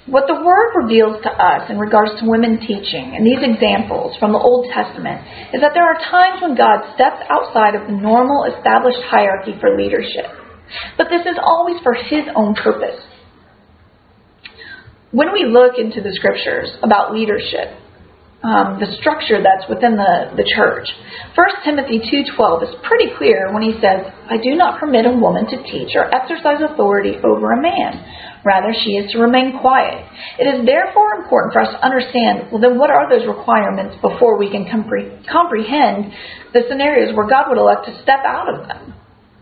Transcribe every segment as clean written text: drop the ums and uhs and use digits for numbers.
What the Word reveals to us in regards to women teaching and these examples from the Old Testament is that there are times when God steps outside of the normal established hierarchy for leadership. But this is always for His own purpose. When we look into the Scriptures about leadership, the structure that's within the church, 1 Timothy 2:12 is pretty clear when he says, "I do not permit a woman to teach or exercise authority over a man. Rather, she is to remain quiet. It is therefore important for us to understand, well, then what are those requirements before we can comprehend the scenarios where God would elect to step out of them."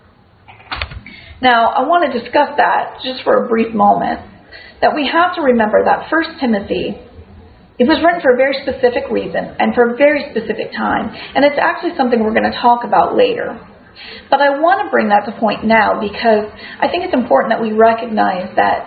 Now, I want to discuss that just for a brief moment, that we have to remember that 1 Timothy, it was written for a very specific reason and for a very specific time, and it's actually something we're going to talk about later. But I want to bring that to point now because I think it's important that we recognize that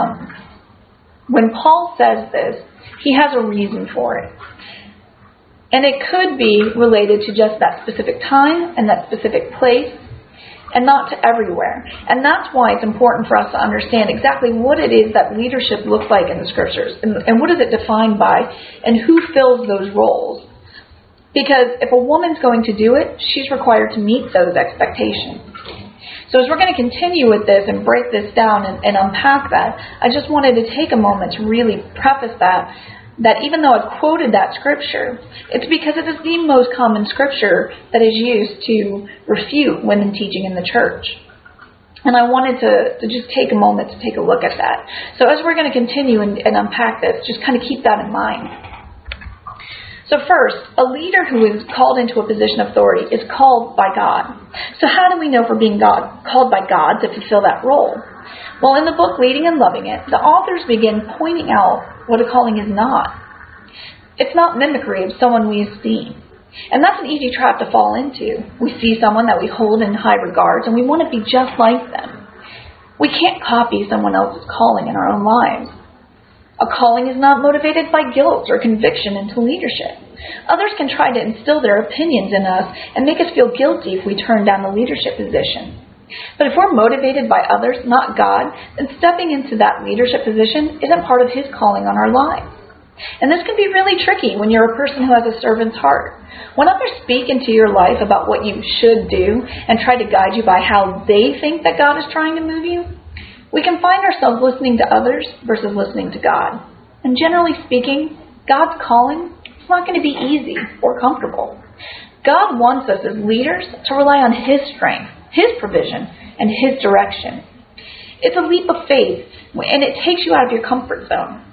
when Paul says this, he has a reason for it. And it could be related to just that specific time and that specific place and not to everywhere. And that's why it's important for us to understand exactly what it is that leadership looks like in the Scriptures and what is it defined by and who fills those roles. Because if a woman's going to do it, she's required to meet those expectations. So as we're going to continue with this and break this down and unpack that, I just wanted to take a moment to really preface that even though I've quoted that scripture, it's because it is the most common scripture that is used to refute women teaching in the church. And I wanted to just take a moment to take a look at that. So as we're going to continue and unpack this, just kind of keep that in mind. So first, a leader who is called into a position of authority is called by God. So how do we know for being called by God to fulfill that role? Well, in the book Leading and Loving It, the authors begin pointing out what a calling is not. It's not mimicry of someone we esteem. And that's an easy trap to fall into. We see someone that we hold in high regards and we want to be just like them. We can't copy someone else's calling in our own lives. A calling is not motivated by guilt or conviction into leadership. Others can try to instill their opinions in us and make us feel guilty if we turn down the leadership position. But if we're motivated by others, not God, then stepping into that leadership position isn't part of His calling on our lives. And this can be really tricky when you're a person who has a servant's heart. When others speak into your life about what you should do and try to guide you by how they think that God is trying to move you, we can find ourselves listening to others versus listening to God. And generally speaking, God's calling is not going to be easy or comfortable. God wants us as leaders to rely on His strength, His provision, and His direction. It's a leap of faith, and it takes you out of your comfort zone.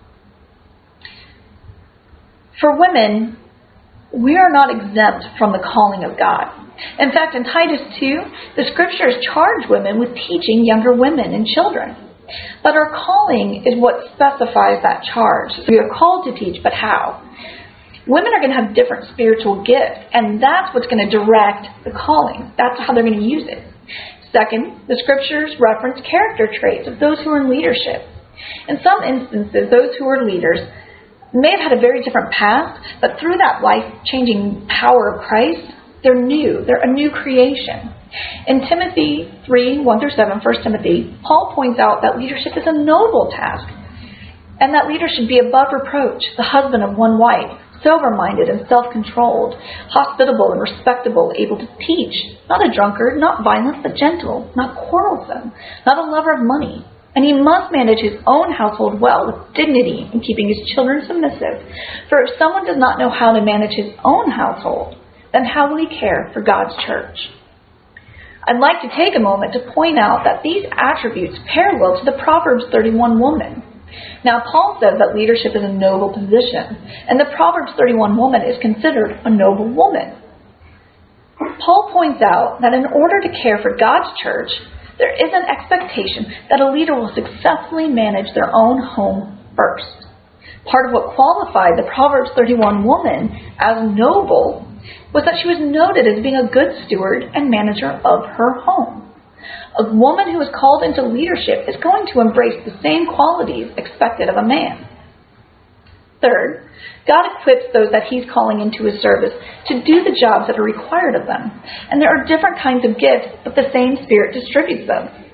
For women, we are not exempt from the calling of God. In fact, in Titus 2, the Scriptures charge women with teaching younger women and children. But our calling is what specifies that charge. We are called to teach, but how? Women are going to have different spiritual gifts, and that's what's going to direct the calling. That's how they're going to use it. Second, the Scriptures reference character traits of those who are in leadership. In some instances, those who are leaders may have had a very different past, but through that life-changing power of Christ, they're new. They're a new creation. In Timothy 3:1-7, 1 Timothy, Paul points out that leadership is a noble task, and that leaders should be above reproach, the husband of one wife, sober-minded and self-controlled, hospitable and respectable, able to teach, not a drunkard, not violent, but gentle, not quarrelsome, not a lover of money. And he must manage his own household well with dignity and keeping his children submissive. For if someone does not know how to manage his own household, then how will he care for God's church? I'd like to take a moment to point out that these attributes parallel to the Proverbs 31 woman. Now, Paul says that leadership is a noble position, and the Proverbs 31 woman is considered a noble woman. Paul points out that in order to care for God's church, there is an expectation that a leader will successfully manage their own home first. Part of what qualified the Proverbs 31 woman as noble was that she was noted as being a good steward and manager of her home. A woman who is called into leadership is going to embrace the same qualities expected of a man. Third, God equips those that He's calling into His service to do the jobs that are required of them. And there are different kinds of gifts, but the same Spirit distributes them.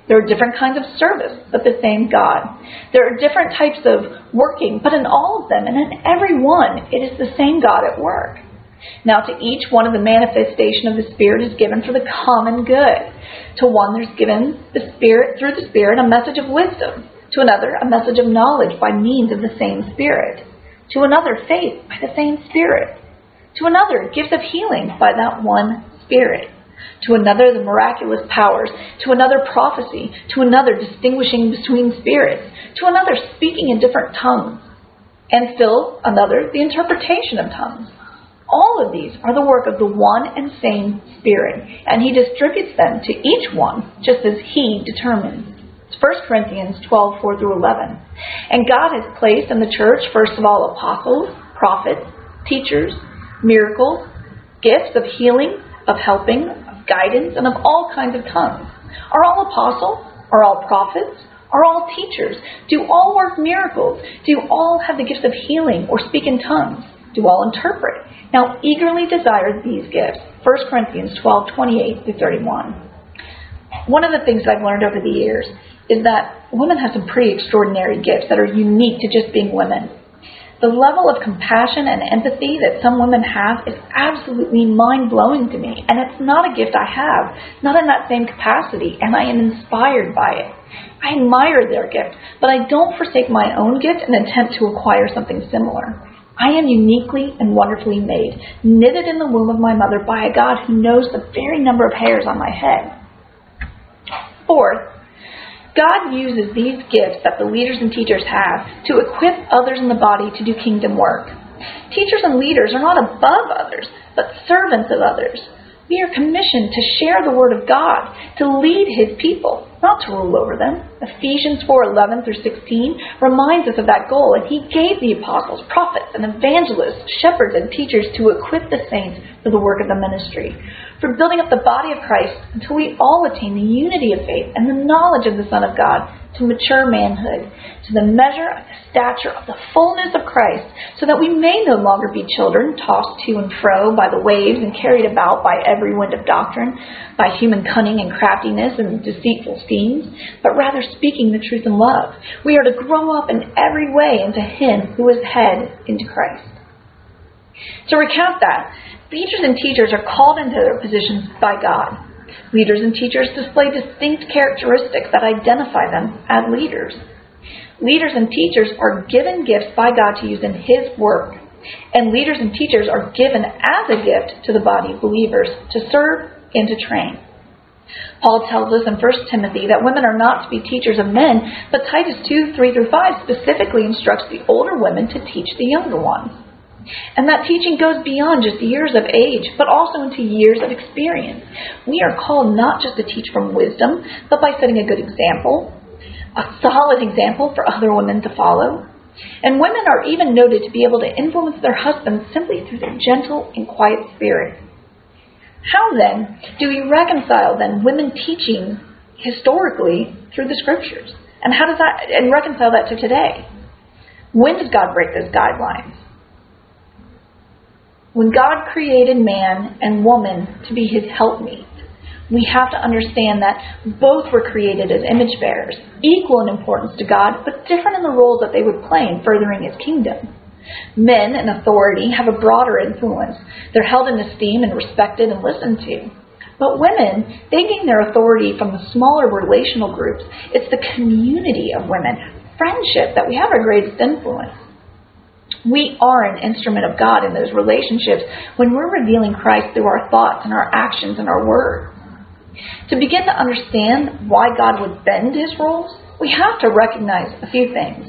There are different kinds of service, but the same God. There are different types of working, but in all of them and in every one, it is the same God at work. Now to each one of the manifestation of the Spirit is given for the common good. To one there's given the Spirit, through the Spirit, a message of wisdom. To another, a message of knowledge by means of the same Spirit. To another, faith by the same Spirit. To another, gifts of healing by that one Spirit. To another, the miraculous powers. To another, prophecy. To another, distinguishing between spirits. To another, speaking in different tongues. And still another, the interpretation of tongues. All of these are the work of the one and same Spirit, and He distributes them to each one just as He determines. It's 1 Corinthians 12:4-11. And God has placed in the church, first of all, apostles, prophets, teachers, miracles, gifts of healing, of helping, of guidance, and of all kinds of tongues. Are all apostles? Are all prophets? Are all teachers? Do all work miracles? Do all have the gifts of healing or speak in tongues? Do all interpret? Now eagerly desire these gifts. 1 Corinthians 12:28-31. One of the things that I've learned over the years is that women have some pretty extraordinary gifts that are unique to just being women. The level of compassion and empathy that some women have is absolutely mind-blowing to me. And it's not a gift I have, not in that same capacity, and I am inspired by it. I admire their gift, but I don't forsake my own gift in an attempt to acquire something similar. I am uniquely and wonderfully made, knitted in the womb of my mother by a God who knows the very number of hairs on my head. Fourth, God uses these gifts that the leaders and teachers have to equip others in the body to do kingdom work. Teachers and leaders are not above others, but servants of others. We are commissioned to share the Word of God, to lead His people, not to rule over them. Ephesians 4:11-16 reminds us of that goal, and He gave the apostles, prophets, and evangelists, shepherds, and teachers to equip the saints for the work of the ministry, for building up the body of Christ until we all attain the unity of faith and the knowledge of the Son of God, to mature manhood, to the measure of the stature of the fullness of Christ, so that we may no longer be children, tossed to and fro by the waves and carried about by every wind of doctrine, by human cunning and craftiness and deceitful schemes, but rather speaking the truth in love. We are to grow up in every way into Him who is head, into Christ. To recount that, leaders and teachers are called into their positions by God. Leaders and teachers display distinct characteristics that identify them as leaders. Leaders and teachers are given gifts by God to use in His work. And leaders and teachers are given as a gift to the body of believers to serve and to train. Paul tells us in 1 Timothy that women are not to be teachers of men, but Titus 2:3-5 specifically instructs the older women to teach the younger ones. And that teaching goes beyond just years of age, but also into years of experience. We are called not just to teach from wisdom, but by setting a good example, a solid example for other women to follow. And women are even noted to be able to influence their husbands simply through their gentle and quiet spirit. How then do we reconcile women teaching historically through the Scriptures? And how does that, and reconcile that to today? When does God break those guidelines? When God created man and woman to be His helpmeet, we have to understand that both were created as image bearers, equal in importance to God, but different in the roles that they would play in furthering His kingdom. Men in authority have a broader influence. They're held in esteem and respected and listened to. But women, they gain their authority from the smaller relational groups. It's the community of women, friendship, that we have our greatest influence. We are an instrument of God in those relationships when we're revealing Christ through our thoughts and our actions and our words. To begin to understand why God would bend His roles, we have to recognize a few things.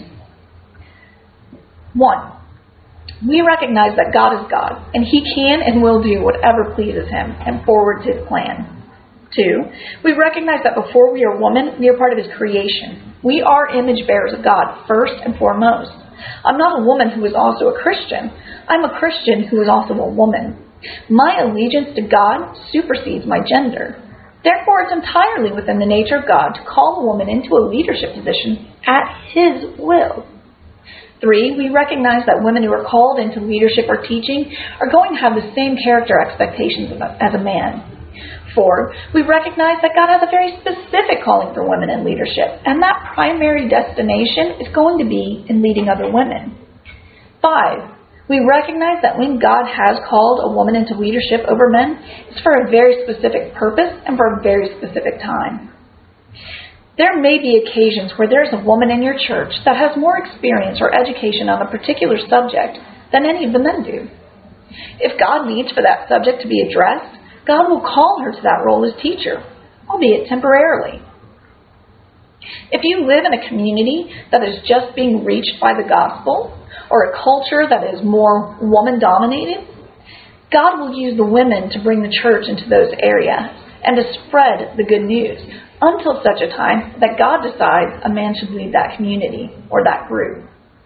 1, we recognize that God is God, and He can and will do whatever pleases Him and forwards His plan. 2, we recognize that before we are woman, we are part of His creation. We are image bearers of God first and foremost. I'm not a woman who is also a Christian. I'm a Christian who is also a woman. My allegiance to God supersedes my gender. Therefore, it's entirely within the nature of God to call a woman into a leadership position at His will. 3, we recognize that women who are called into leadership or teaching are going to have the same character expectations as a man. 4, we recognize that God has a very specific calling for women in leadership, and that primary destination is going to be in leading other women. 5, we recognize that when God has called a woman into leadership over men, it's for a very specific purpose and for a very specific time. There may be occasions where there's a woman in your church that has more experience or education on a particular subject than any of the men do. If God needs for that subject to be addressed, God will call her to that role as teacher, albeit temporarily. If you live in a community that is just being reached by the gospel, or a culture that is more woman-dominated, God will use the women to bring the church into those areas and to spread the good news until such a time that God decides a man should lead that community or that group.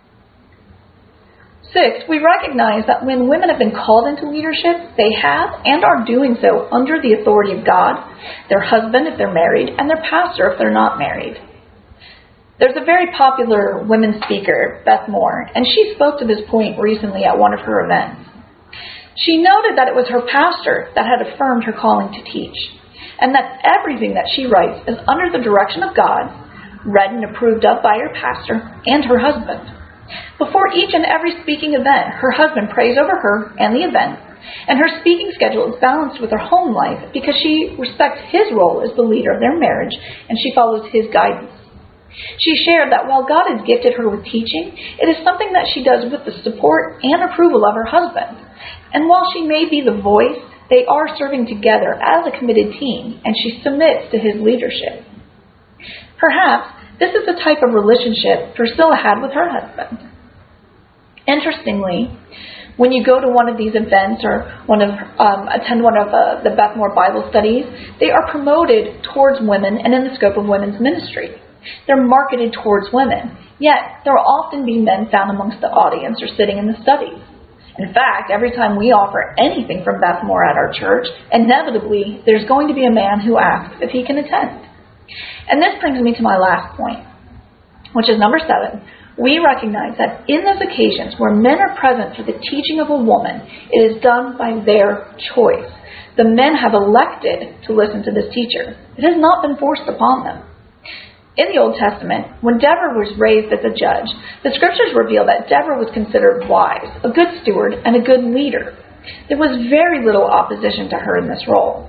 6, we recognize that when women have been called into leadership, they have and are doing so under the authority of God, their husband if they're married, and their pastor if they're not married. There's a very popular women's speaker, Beth Moore, and she spoke to this point recently at one of her events. She noted that it was her pastor that had affirmed her calling to teach, and that everything that she writes is under the direction of God, read and approved of by her pastor and her husband. Before each and every speaking event, her husband prays over her and the event, and her speaking schedule is balanced with her home life because she respects his role as the leader of their marriage and she follows his guidance. She shared that while God has gifted her with teaching, it is something that she does with the support and approval of her husband. And while she may be the voice, they are serving together as a committed team, and she submits to his leadership. Perhaps this is the type of relationship Priscilla had with her husband. Interestingly, when you go to one of these events or attend one of the Beth Moore Bible studies, they are promoted towards women and in the scope of women's ministry. They're marketed towards women, yet there will often be men found amongst the audience or sitting in the studies. In fact, every time we offer anything from Beth Moore at our church, inevitably there's going to be a man who asks if he can attend. And this brings me to my last point, which is number 7. We recognize that in those occasions where men are present for the teaching of a woman, it is done by their choice. The men have elected to listen to this teacher. It has not been forced upon them. In the Old Testament, when Deborah was raised as a judge, the scriptures reveal that Deborah was considered wise, a good steward, and a good leader. There was very little opposition to her in this role.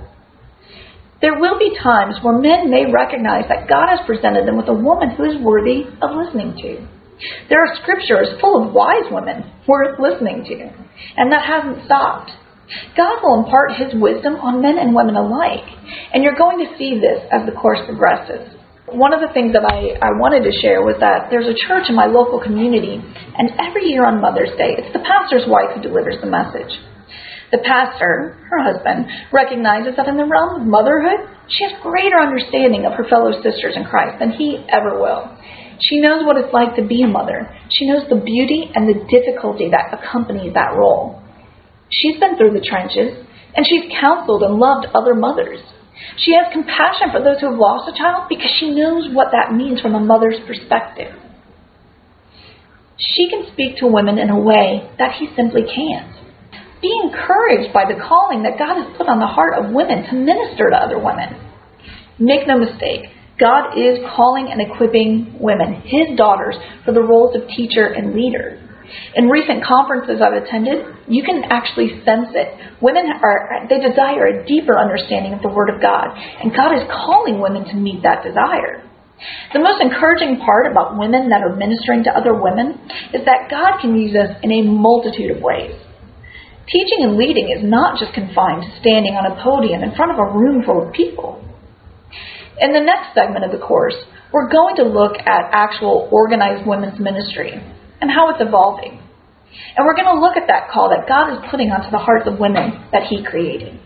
There will be times where men may recognize that God has presented them with a woman who is worthy of listening to. There are scriptures full of wise women worth listening to, and that hasn't stopped. God will impart his wisdom on men and women alike, and you're going to see this as the course progresses. One of the things that I wanted to share was that there's a church in my local community, and every year on Mother's Day, it's the pastor's wife who delivers the message. The pastor, her husband, recognizes that in the realm of motherhood, she has greater understanding of her fellow sisters in Christ than he ever will. She knows what it's like to be a mother. She knows the beauty and the difficulty that accompanies that role. She's been through the trenches, and she's counseled and loved other mothers. She has compassion for those who have lost a child because she knows what that means from a mother's perspective. She can speak to women in a way that he simply can't. Be encouraged by the calling that God has put on the heart of women to minister to other women. Make no mistake, God is calling and equipping women, his daughters, for the roles of teacher and leader. In recent conferences I've attended, you can actually sense it. Women they desire a deeper understanding of the Word of God, and God is calling women to meet that desire. The most encouraging part about women that are ministering to other women is that God can use us in a multitude of ways. Teaching and leading is not just confined to standing on a podium in front of a room full of people. In the next segment of the course, we're going to look at actual organized women's ministry and how it's evolving. And we're going to look at that call that God is putting onto the hearts of women that he created.